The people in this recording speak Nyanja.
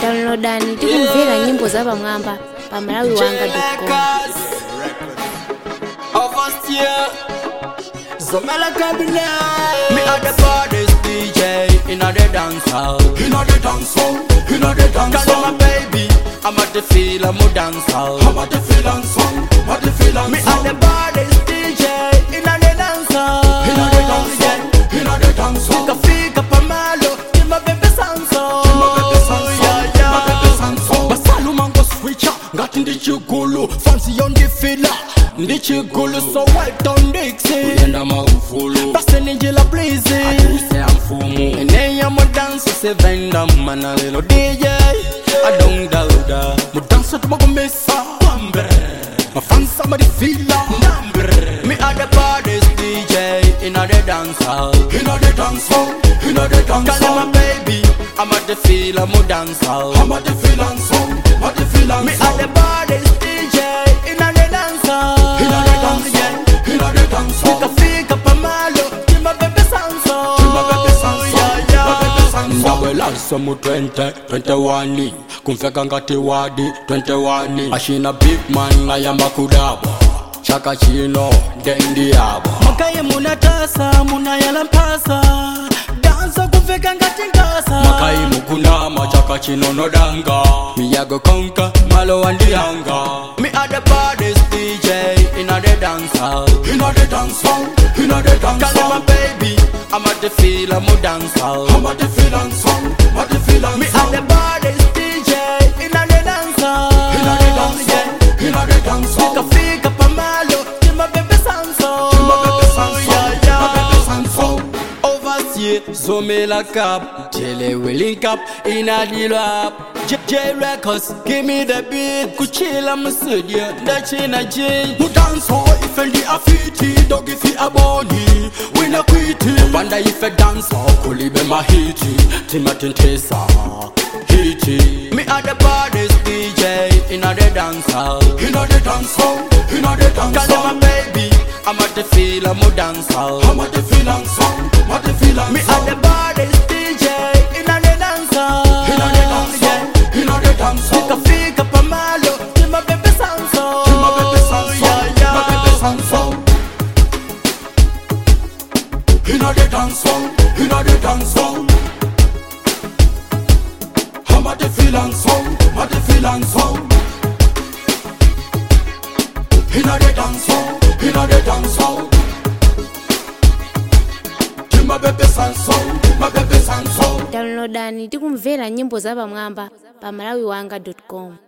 Downloadani tikumvera nyimbo za pamwamba pa malawiwanga.com. Zomela cabinet. Me are the baddest DJ in the dance hall. In the dance hall. In the dance hall. Call my baby, I'm at the feel of my dance hall. I'm at the feel and song. At the feel and song. Me are the baddest DJ in the dance hall. In the dance hall. In the dance hall. Fika pamalo, give my baby sanso. Give my baby sanso. Yeah. My baby sanso. Basalu mango switcher, got in the chugulu, fancy on the filler. Ndichigulu so well done Dixie. Uyenda magufulu Basta ninjila please Aduse amfumu Enenya mo dance se venda mana lilo DJ Adong dauda Mo dance to mago mesa Wambre My fans somebody feel Nambre Me are the baddest DJ in the dance hall. In the dance hall. In the dance hall. Call my baby I'm at the feel of mo dance hall. I'm at the feel and song. At the feel and song. Me are the baddest DJ in the dance hall. Fika pamalo, give my baby sanso. Give my baby sanso. My baby sanso. Ngabelasa mu 2021 kumfeka ngati wadi 21 ashina big man ngayamba kudaba chaka chino ndendi yabo makaye munatasa munayalampasa dansa kufeka ngati ngasa makaye mukunama chaka chino nodanga miyago konka malo wandianga. Me are the baddest DJ in the dance hall. In the dance hall. In the dance hall. Call my baby, I'm at the feel of my dance hall. I'm at the feel and song. At the feel and song. Me are the baddest DJ in the dance hall. In the dance hall. In the dance hall. Fika pamalo, give my baby sanso. Give my baby sanso. My baby sanso. Overseas, Zomela cap, Jele will link up in a deal up. J Records, give me the beat. Kuchila musudia, dachina J. Mu dance hall, if and the afiti, dog if a body. We na quitty. Wanda if a dance hall, kulibe mahiti. Timatin Tessa, hiti. Me are the baddest DJ in the dance hall. In the dance hall. In the dance hall. Call my baby, I'm at the feel of my dance hall. I'm at the feel and song. At the feel and song. Me are the baddest DJ in the dance hall. In the dance hall. Fika pamalo, give my baby sanso. Give my baby sanso. My baby sanso. In the dance hall. In the dance hall. I'm at the feel and song. At the feel and song. In the dance hall. In the dance hall. Give my baby sanso. My baby sanso. Downloadani tikumvera nyimbo za pamwamba pa malawiwanga.com.